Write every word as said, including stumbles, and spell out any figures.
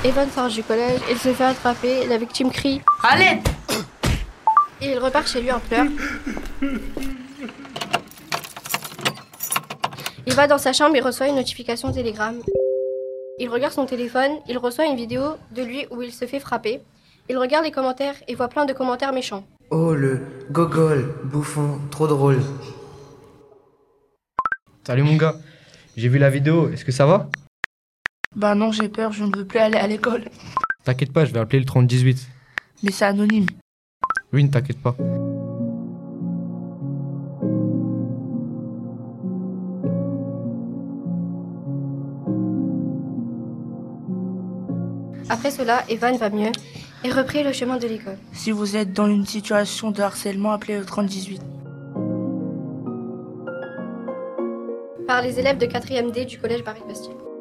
Evan sort du collège, il se fait attraper, la victime crie « À l'aide !» et il repart chez lui en pleurs. Il va dans sa chambre et reçoit une notification Telegram. Il regarde son téléphone, il reçoit une vidéo de lui où il se fait frapper. Il regarde les commentaires et voit plein de commentaires méchants. Oh le gogol, bouffon, trop drôle. Salut mon gars, j'ai vu la vidéo, est-ce que ça va? Bah non, j'ai peur, je ne veux plus aller à l'école. T'inquiète pas, je vais appeler le trente dix-huit. Mais c'est anonyme. Oui, ne t'inquiète pas. Après cela, Evan va mieux et reprend le chemin de l'école. Si vous êtes dans une situation de harcèlement, appelez le trente dix-huit. Par les élèves de quatrième D du collège Barry-Bastille.